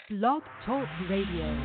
Blog Talk Radio.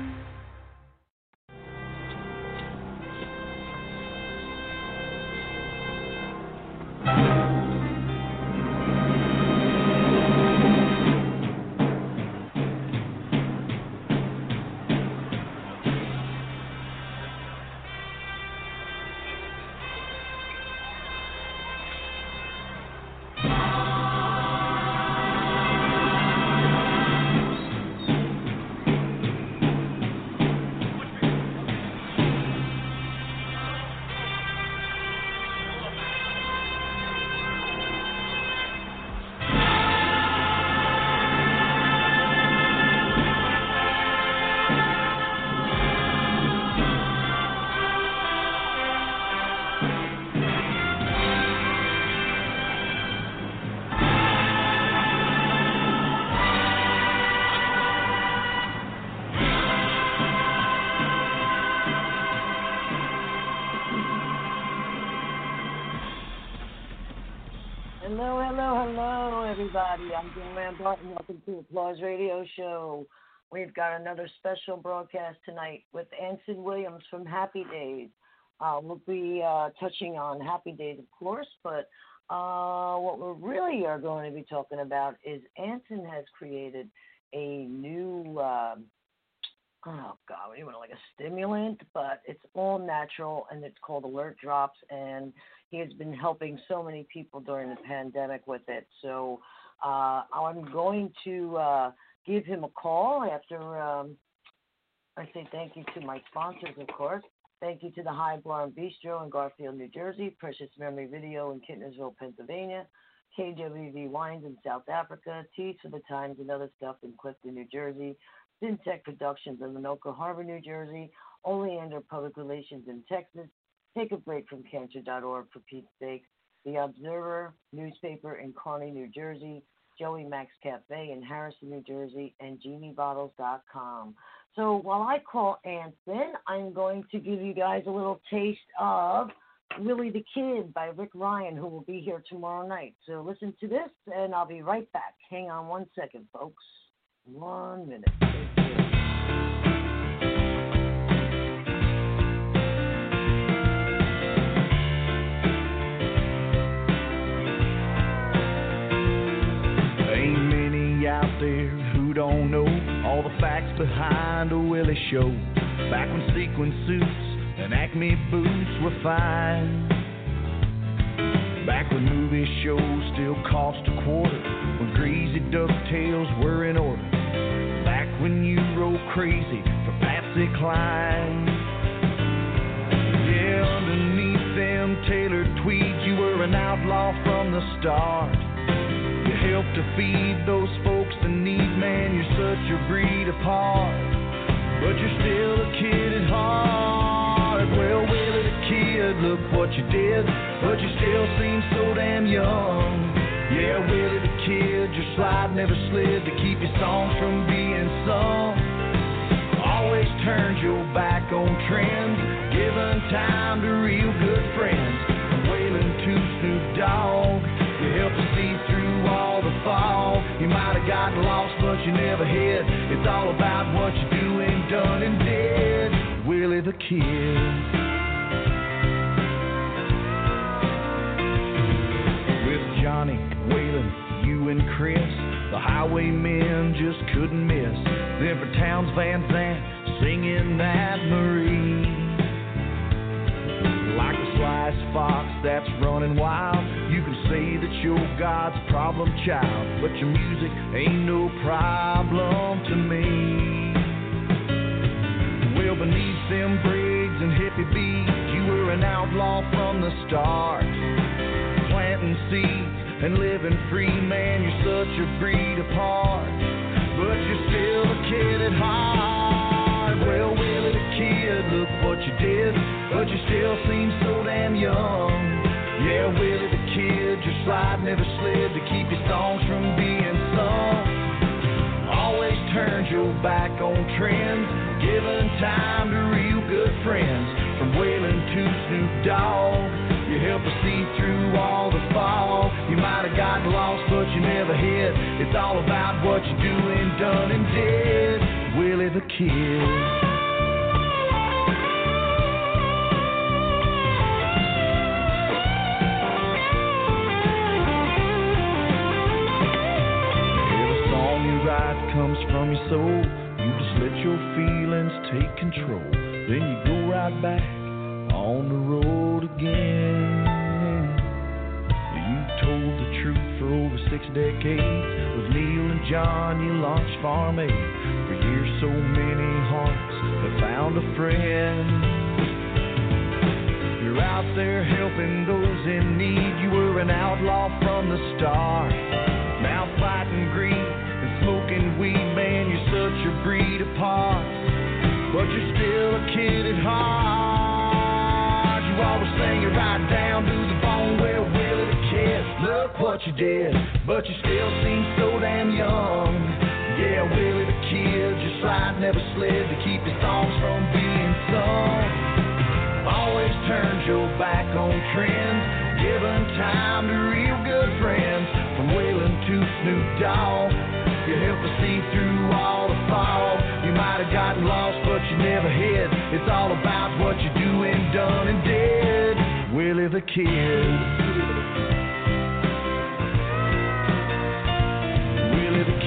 Hello, everybody. I'm Joanne Barton. Welcome to Applause Radio Show. We've got another special broadcast tonight with Anson Williams from Happy Days. We'll be touching on Happy Days, of course, but what we really are going to be talking about is Anson has created a new, what do you want, like a stimulant, but it's all natural, and it's called Alert Drops, and he has been helping so many people during the pandemic with it. So I'm going to give him a call after I say thank you to my sponsors, of course. Thank you to the High Bar and Bistro in Garfield, New Jersey, Precious Memory Video in Kintnersville, Pennsylvania, KWV Wines in South Africa, Teas for the Times and Other Stuff in Clifton, New Jersey, Syntech Productions in Lenoka Harbor, New Jersey, Oleander Public Relations in Texas, Take a Break from Cancer.org for Pete's sake, The Observer newspaper in Kearney, New Jersey, Joey Max Cafe in Harrison, New Jersey, and GenieBottles.com. So while I call Anson, I'm going to give you guys a little taste of Willie the Kid by Rick Ryan, who will be here tomorrow night. So listen to this, and I'll be right back. Hang on 1 second, folks. 1 minute. Out there who don't know all the facts behind a Willie show. Back when sequin suits and Acme boots were fine. Back when movie shows still cost a quarter. When greasy ducktails were in order. Back when you rode crazy for Patsy Cline. Yeah, underneath them tailored tweeds you were an outlaw from the start. You help to feed those folks in need, man, you're such a breed apart. But you're still a kid at heart. Well, Willie the Kid, look what you did, but you still seem so damn young. Yeah, Willie the Kid, your slide never slid to keep your songs from being sung. Always turned your back on trends, giving time to real good friends. From Waylon to Snoop Dogg, you help to see through all the fog. You might have gotten lost, but you never hid. It's all about what you're doing, done and did. Willie the Kid. With Johnny, Waylon, you and Chris, the highwaymen just couldn't miss. Then for Towns Van Zandt, singing that Marie. Like a sliced fox that's running wild, you can say that you're God's problem child, but your music ain't no problem to me. Well, beneath them braids and hippie beats, you were an outlaw from the start. Planting seeds and living free, man, you're such a breed apart. But you're still a kid at heart. Well, Willie the Kid, look what you did, but you still seem so damn young. Yeah, Willie the Kid, your slide never slid to keep your songs from being sung. Always turned your back on trends, giving time to real good friends. From Waylon to Snoop Dogg, you help us see through all the fog. You might have gotten lost, but you never hid. It's all about what you're doing, done and did. the Kid. Comes from your soul, you just let your feelings take control, then you go right back on the road again. You told the truth for over 6 decades. With Neil and John you launched Farm Aid. For years so many hearts have found a friend. You're out there helping those in need. You were an outlaw from the start, now fighting greed and smoking weed, man, you're such a breed apart. But you're still a kid at heart. You always sang it right down to the bone. Well, Willie the Kid, look what you did. But you still seem so damn young. Yeah, Willie the Kid, your slide never slid to keep your songs from being sung. Always turned your back on trends, giving time to real good friends. From Waylon to Snoop Dogg, you helped us see through all the fog. You might have gotten lost, but you never hid. It's all about what you do and done and did. Willie the Kid. Willie the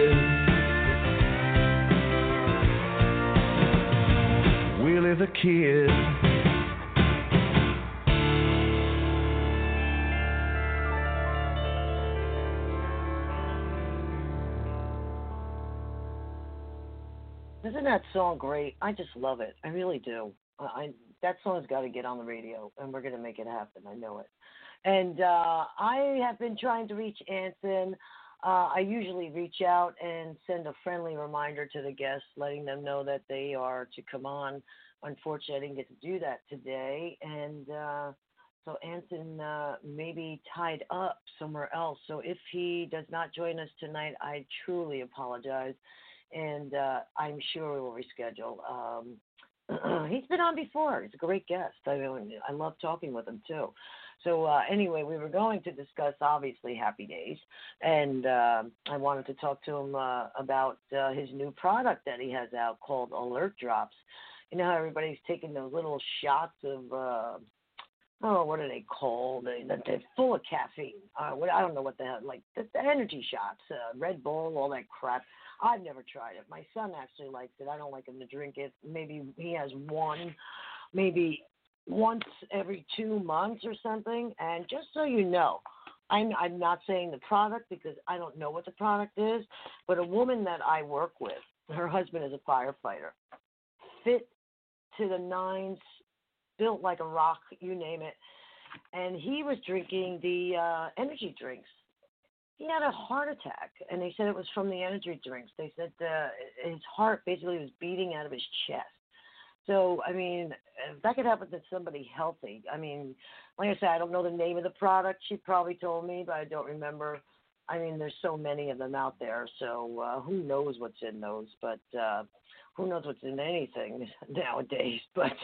Kid. Willie the Kid. Isn't that song great? I just love it. I really do. That song's got to get on the radio, and we're going to make it happen. I know it. And I have been trying to reach Anson. I usually reach out and send a friendly reminder to the guests, letting them know that they are to come on. Unfortunately, I didn't get to do that today. And so Anson may be tied up somewhere else. So if he does not join us tonight, I truly apologize. And I'm sure we will reschedule. He's been on before. He's a great guest. I mean, I love talking with him, too. So anyway, we were going to discuss, obviously, Happy Days. And I wanted to talk to him about his new product that he has out called Alert Drops. You know how everybody's taking those little shots of, what are they called? They're full of caffeine. I don't know what the hell, like the energy shots, Red Bull, all that crap. I've never tried it. My son actually likes it. I don't like him to drink it. Maybe he has one, maybe once every 2 months or something. And just so you know, I'm not saying the product because I don't know what the product is, but a woman that I work with, her husband is a firefighter, fit to the nines, built like a rock, you name it. And he was drinking the energy drinks. He had a heart attack, and they said it was from the energy drinks. They said his heart basically was beating out of his chest. So, I mean, if that could happen to somebody healthy, I mean, like I said, I don't know the name of the product. She probably told me, but I don't remember. I mean, there's so many of them out there, so who knows what's in those, but who knows what's in anything nowadays. But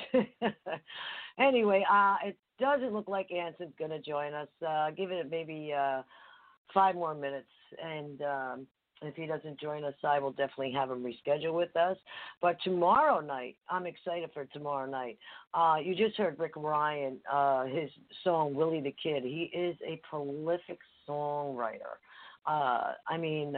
anyway, it doesn't look like Anson's going to join us. Give it maybe 5 more minutes, and if he doesn't join us, I will definitely have him reschedule with us. But tomorrow night, I'm excited for tomorrow night. You just heard Rick Ryan, his song Willie the Kid. He is a prolific songwriter. I mean,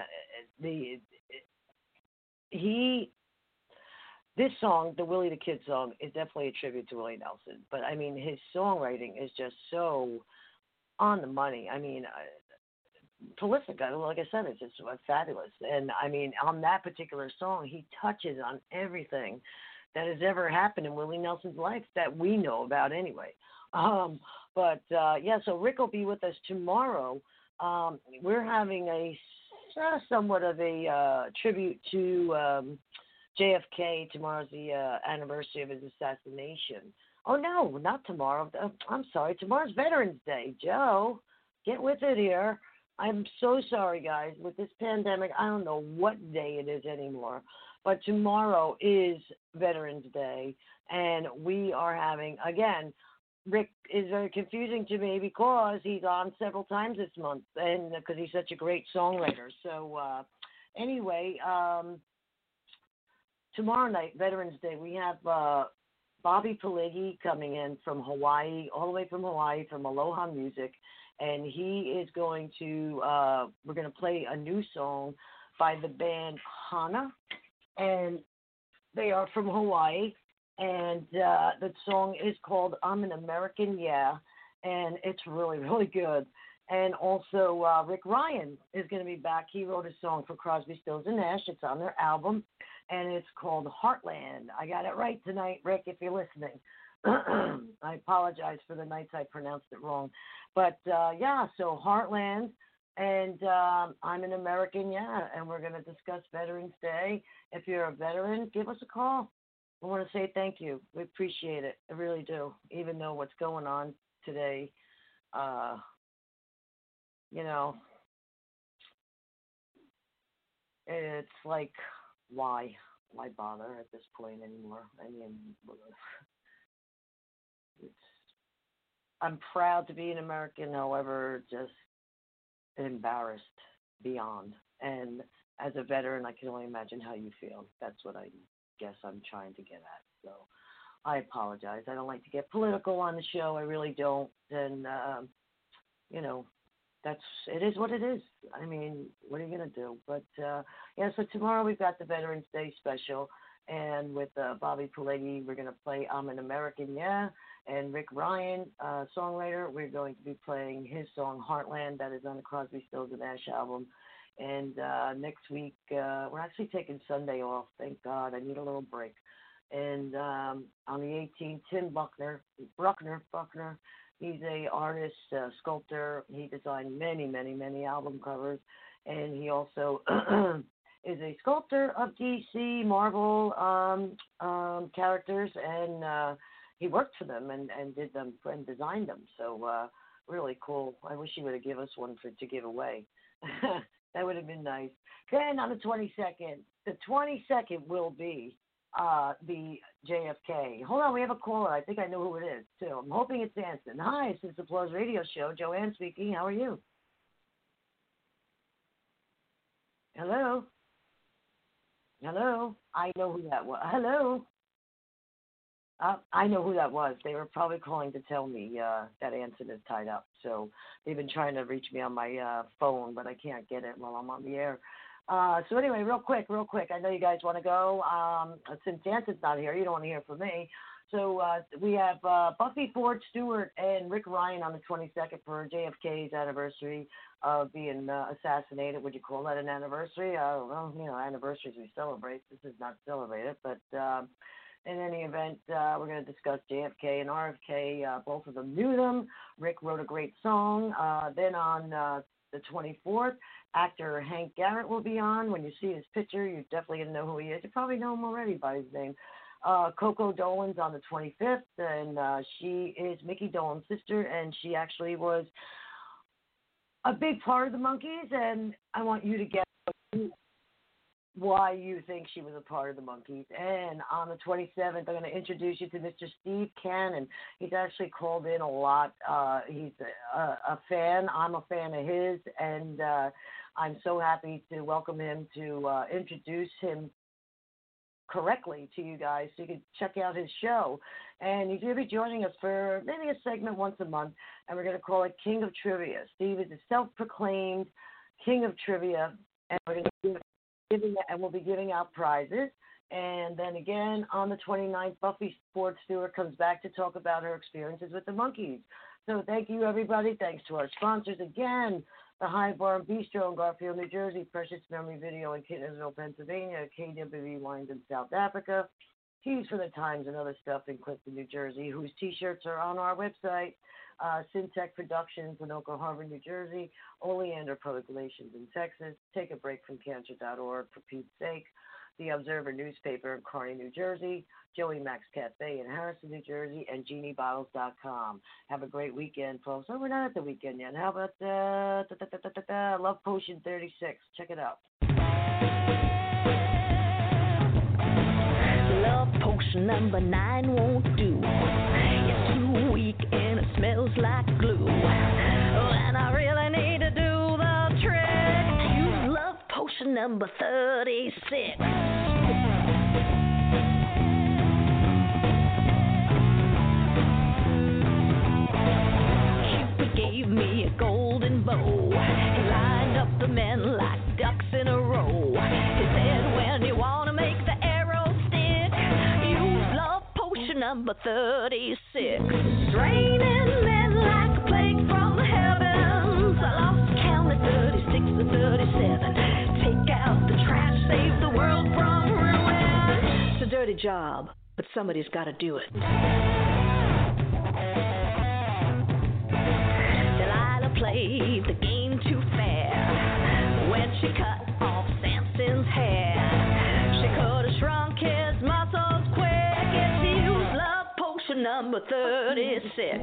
this song, the Willie the Kid song, is definitely a tribute to Willie Nelson. But, I mean, his songwriting is just so on the money. I mean, prolific. Like I said, it's just fabulous. And, I mean, on that particular song, he touches on everything that has ever happened in Willie Nelson's life that we know about anyway. So Rick will be with us tomorrow. We're having somewhat of a tribute to JFK. Tomorrow's the anniversary of his assassination. Oh, no, not tomorrow. I'm sorry. Tomorrow's Veterans Day. Joe, get with it here. I'm so sorry, guys. With this pandemic, I don't know what day it is anymore. But tomorrow is Veterans Day, and we are having, again, Rick is very confusing to me because he's on several times this month, and because he's such a great songwriter. So anyway, tomorrow night, Veterans Day, we have Bobby Pelegi coming in from Hawaii, all the way from Hawaii, from Aloha Music, and he is going to, we're going to play a new song by the band Hana, and they are from Hawaii, and the song is called I'm an American, Yeah, and it's really, really good. And also Rick Ryan is going to be back. He wrote a song for Crosby, Stills, and Nash. It's on their album, and it's called Heartland. I got it right tonight, Rick, if you're listening. I apologize for the nights I pronounced it wrong. But, yeah, so Heartland, and I'm an American, yeah, and we're going to discuss Veterans Day. If you're a veteran, give us a call. I want to say thank you. We appreciate it. I really do, even though what's going on today, you know, it's like, why bother at this point anymore? I mean, I'm proud to be an American, however, just embarrassed beyond. And as a veteran, I can only imagine how you feel. That's what I guess I'm trying to get at. So I apologize. I don't like to get political on the show. I really don't. And, you know, it is what it is. I mean, what are you going to do? But, yeah, so tomorrow we've got the Veterans Day special. And with Bobby Pelegi, we're going to play I'm an American, Yeah. And Rick Ryan, songwriter, we're going to be playing his song Heartland. That is on the Crosby, Stills, and Nash album. And next week, we're actually taking Sunday off. Thank God. I need a little break. And on the 18th, Tim Buckner, he's a artist, sculptor. He designed many, many, many album covers. And he also is a sculptor of DC, Marvel characters. And he worked for them and did them and designed them. So really cool. I wish he would have given us one to give away. That would have been nice. Then on the 22nd will be the JFK. Hold on, we have a caller. I think I know who it is, too. I'm hoping it's Anson. Hi, this is the Applause Radio Show. Joanne speaking. How are you? Hello? Hello? I know who that was. Hello? I know who that was. They were probably calling to tell me that Anson is tied up. So they've been trying to reach me on my phone, but I can't get it while I'm on the air. So anyway, real quick. I know you guys want to go. Since Anson's not here, you don't want to hear from me. So we have Buffy Ford Stewart and Rick Ryan on the 22nd for JFK's anniversary of being assassinated. Would you call that an anniversary? I don't know. You know, anniversaries we celebrate. This is not celebrated, but in any event, we're going to discuss JFK and RFK. Both of them knew them. Rick wrote a great song. Then on the 24th, actor Hank Garrett will be on. When you see his picture, you're definitely going to know who he is. You probably know him already by his name. Coco Dolan's on the 25th, and she is Mickey Dolan's sister, and she actually was a big part of the Monkees, and I want you to get why you think she was a part of the Monkees. And on the 27th, I'm going to introduce you to Mr. Steve Cannon. He's actually called in a lot. He's a fan. I'm a fan of his, and I'm so happy to welcome him to introduce him correctly to you guys so you can check out his show. And he's going to be joining us for maybe a segment once a month, and we're going to call it King of Trivia. Steve is a self-proclaimed King of Trivia, and we're going to we'll be giving out prizes. And then again, on the 29th, Buffy Ford Stewart comes back to talk about her experiences with the Monkees. So thank you, everybody. Thanks to our sponsors again, the High Bar and Bistro in Garfield, New Jersey, Precious Memory Video in Kitchenerville, Pennsylvania, KWB Wines in South Africa, Tees for the Times and other stuff in Clifton, New Jersey, whose T-shirts are on our website, Syntech Productions, Winoka Harbor, New Jersey, Oleander Public Relations in Texas, Take a Break from Cancer.org, for Pete's sake, The Observer newspaper in Kearney, New Jersey, Joey Max Cafe in Harrison, New Jersey, and GenieBottles.com. Have a great weekend, folks. Oh, we're not at the weekend yet. How about Love Potion 36? Check it out. Love potion number 9 won't do. It's too weak and it smells like glue. And I really need to do the trick. Use love potion number 36. number 36. Raining men like a plague from the heavens. I lost count at 36 or 37. Take out the trash, save the world from ruin. It's a dirty job, but somebody's got to do it. Delilah played the game too fair when she cut off Samson's hair. She could have shrunk his muscles quick if she used love potion number 36.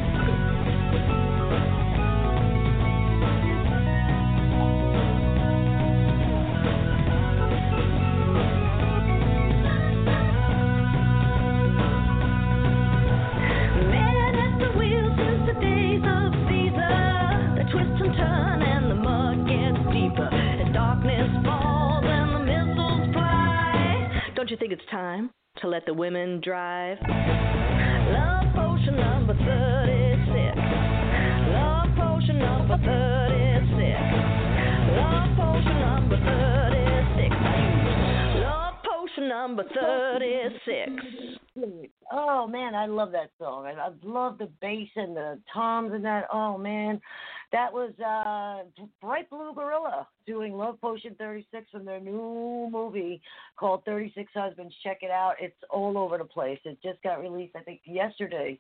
Man at the wheel since the days of Caesar. They twist and turn and the mud gets deeper. And darkness falls and the missiles fly. Don't you think it's time to let the women drive? Love potion number 36. Love potion number 36. Love potion number 36. Love potion number 36. Oh man, I love that song. I love the bass and the toms and that. Oh man, that was Bright Blue Gorilla doing Love Potion 36 from their new movie called 36 Husbands. Check it out. It's all over the place. It just got released, I think, yesterday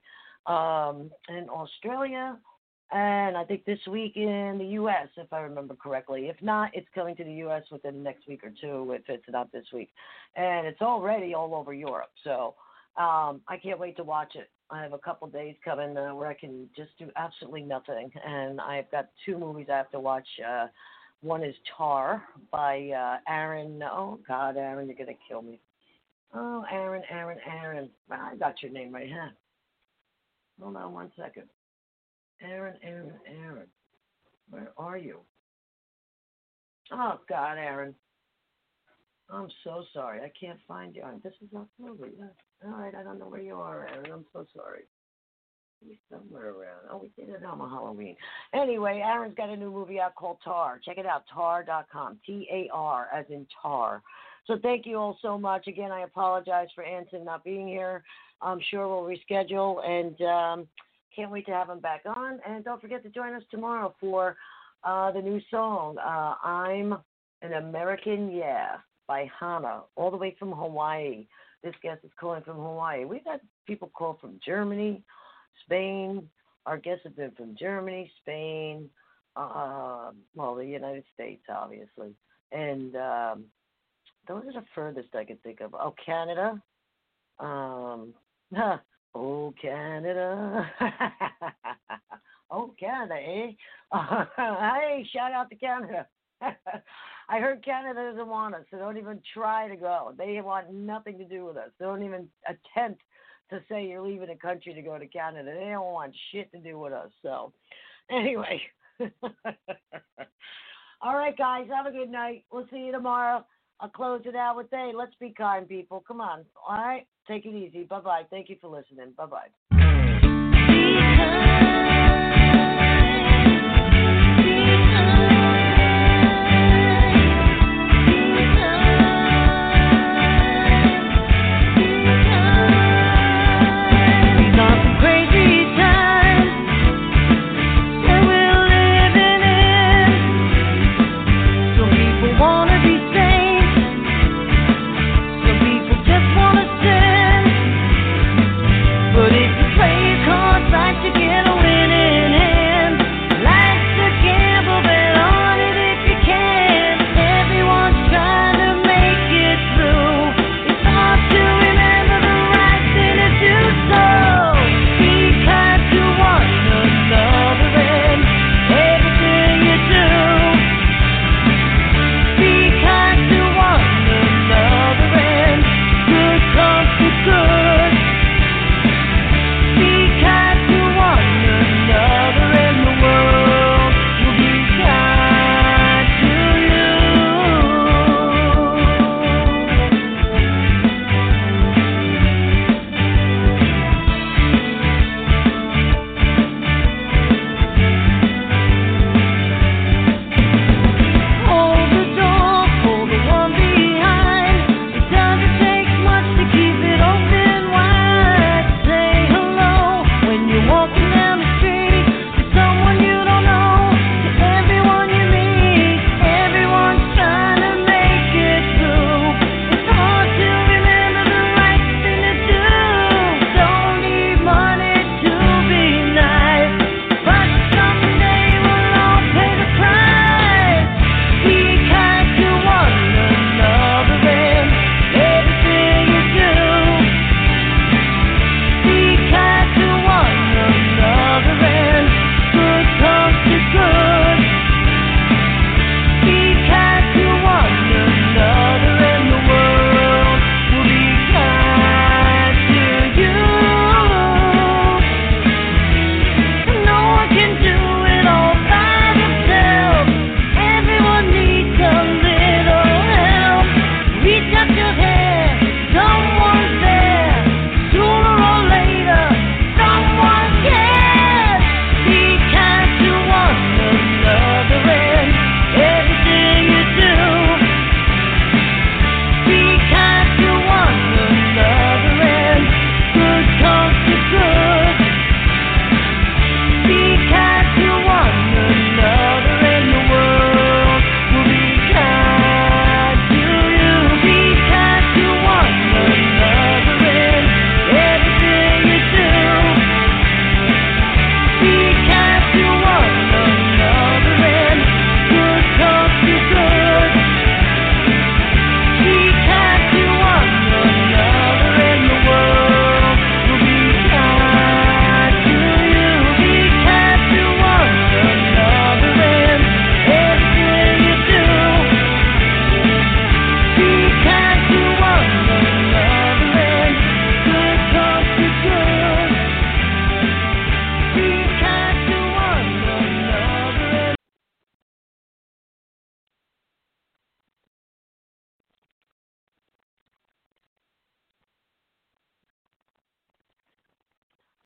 in Australia, and I think this week in the U.S., if I remember correctly. If not, it's coming to the U.S. within the next week or two, if it's not this week. And it's already all over Europe, so I can't wait to watch it. I have a couple days coming where I can just do absolutely nothing, and I've got two movies I have to watch. One is Tar by Aaron. Oh, God, Aaron, you're going to kill me. Oh, Aaron. I got your name right here. Hold on one second. Aaron. Where are you? Oh, God, Aaron. I'm so sorry. I can't find you. This is not the movie. All right, I don't know where you are, Aaron. I'm so sorry. He's somewhere around. Oh, we did it on Halloween. Anyway, Aaron's got a new movie out called Tar. Check it out, tar.com. T-A-R, as in tar. So thank you all so much. Again, I apologize for Anson not being here. I'm sure we'll reschedule, and can't wait to have him back on. And don't forget to join us tomorrow for the new song, I'm an American Yeah, by Hannah, all the way from Hawaii. This guest is calling from Hawaii. We've had people call from Germany, Spain. Our guests have been from Germany, Spain, the United States, obviously. And those are the furthest I can think of. Oh, Canada. Oh, Canada. Oh, Canada, eh? Hey, shout out to Canada. I heard Canada doesn't want us, so don't even try to go. They want nothing to do with us. They don't even attempt to say you're leaving the country to go to Canada. They don't want shit to do with us. So, anyway. All right, guys, have a good night. We'll see you tomorrow. I'll close it out with, hey, let's be kind, people. Come on. All right? Take it easy. Bye-bye. Thank you for listening. Bye-bye.